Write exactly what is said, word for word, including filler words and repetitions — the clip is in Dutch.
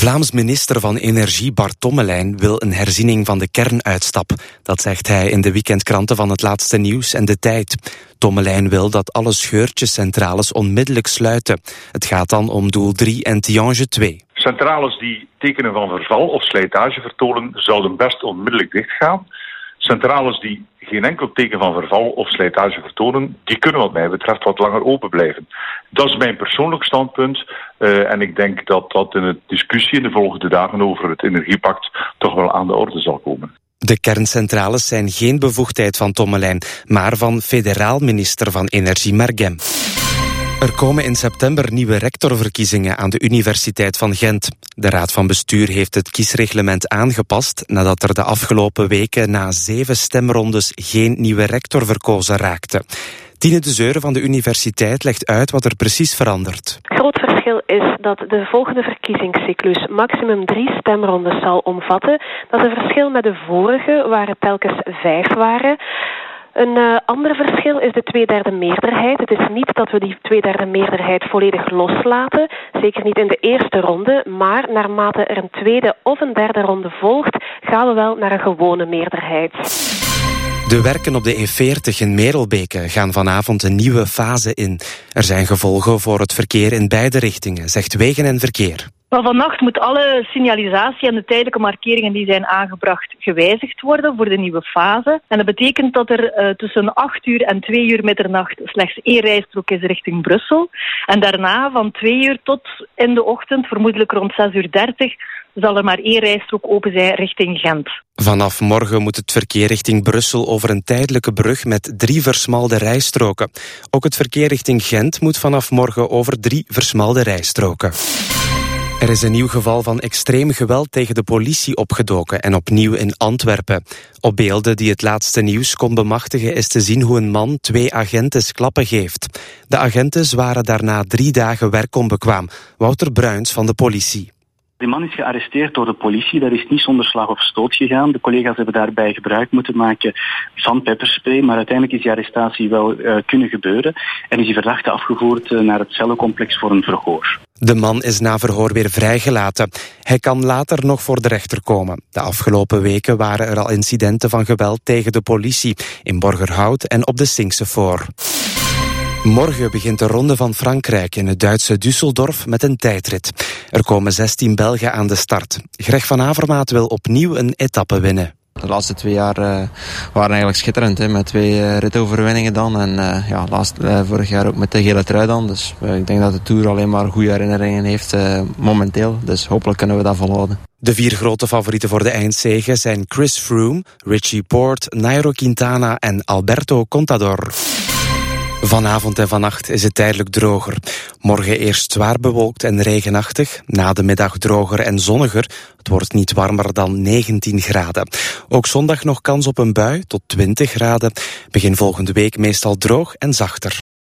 Vlaams minister van Energie Bart Tommelijn wil een herziening van de kernuitstap. Dat zegt hij in de weekendkranten van Het Laatste Nieuws en De Tijd. Tommelijn wil dat alle scheurtjescentrales onmiddellijk sluiten. Het gaat dan om Doel drie en Tihange twee. Centrales die tekenen van verval of slijtage vertonen, zouden best onmiddellijk dichtgaan. Centrales die geen enkel teken van verval of slijtage vertonen, die kunnen wat mij betreft wat langer open blijven. Dat is mijn persoonlijk standpunt uh, en ik denk dat dat in de discussie in de volgende dagen over het energiepact toch wel aan de orde zal komen. De kerncentrales zijn geen bevoegdheid van Tommelijn, maar van federaal minister van Energie Mergem. Er komen in september nieuwe rectorverkiezingen aan de Universiteit van Gent. De Raad van Bestuur heeft het kiesreglement aangepast nadat er de afgelopen weken na zeven stemrondes geen nieuwe rector verkozen raakte. Tine de Zeuren van de universiteit legt uit wat er precies verandert. Het groot verschil is dat de volgende verkiezingscyclus maximum drie stemrondes zal omvatten. Dat is een verschil met de vorige, waar het telkens vijf waren. Een uh, ander verschil is de tweederde meerderheid. Het is niet dat we die tweederde meerderheid volledig loslaten, zeker niet in de eerste ronde, maar naarmate er een tweede of een derde ronde volgt, gaan we wel naar een gewone meerderheid. De werken op de E veertig in Merelbeke gaan vanavond een nieuwe fase in. Er zijn gevolgen voor het verkeer in beide richtingen, zegt Wegen en Verkeer. Maar vannacht moet alle signalisatie en de tijdelijke markeringen die zijn aangebracht gewijzigd worden voor de nieuwe fase. En dat betekent dat er uh, tussen acht uur en twee uur middernacht slechts één rijstrook is richting Brussel. En daarna van twee uur tot in de ochtend, vermoedelijk rond zes uur dertig, zal er maar één rijstrook open zijn richting Gent. Vanaf morgen moet het verkeer richting Brussel over een tijdelijke brug met drie versmalde rijstroken. Ook het verkeer richting Gent moet vanaf morgen over drie versmalde rijstroken. Er is een nieuw geval van extreem geweld tegen de politie opgedoken en opnieuw in Antwerpen. Op beelden die Het Laatste Nieuws kon bemachtigen is te zien hoe een man twee agenten klappen geeft. De agenten waren daarna drie dagen werkonbekwaam. Wouter Bruins van de politie. Die man is gearresteerd door de politie. Dat is niet zonder slag of stoot gegaan. De collega's hebben daarbij gebruik moeten maken van pepperspray, maar uiteindelijk is die arrestatie wel uh, kunnen gebeuren en is die verdachte afgevoerd uh, naar het cellencomplex voor een verhoor. De man is na verhoor weer vrijgelaten. Hij kan later nog voor de rechter komen. De afgelopen weken waren er al incidenten van geweld tegen de politie in Borgerhout en op de Sinksevoor. Morgen begint de Ronde van Frankrijk in het Duitse Düsseldorf met een tijdrit. Er komen zestien Belgen aan de start. Greg van Avermaat wil opnieuw een etappe winnen. De laatste twee jaar uh, waren eigenlijk schitterend, hè, met twee uh, ritoverwinningen dan. En uh, ja, laatst, uh, vorig jaar ook met de gele trui dan. Dus uh, ik denk dat de Tour alleen maar goede herinneringen heeft uh, momenteel. Dus hopelijk kunnen we dat volhouden. De vier grote favorieten voor de eindzege zijn Chris Froome, Richie Porte, Nairo Quintana en Alberto Contador. Vanavond en vannacht is het tijdelijk droger. Morgen eerst zwaar bewolkt en regenachtig. Na de middag droger en zonniger. Het wordt niet warmer dan negentien graden. Ook zondag nog kans op een bui tot twintig graden. Begin volgende week meestal droog en zachter.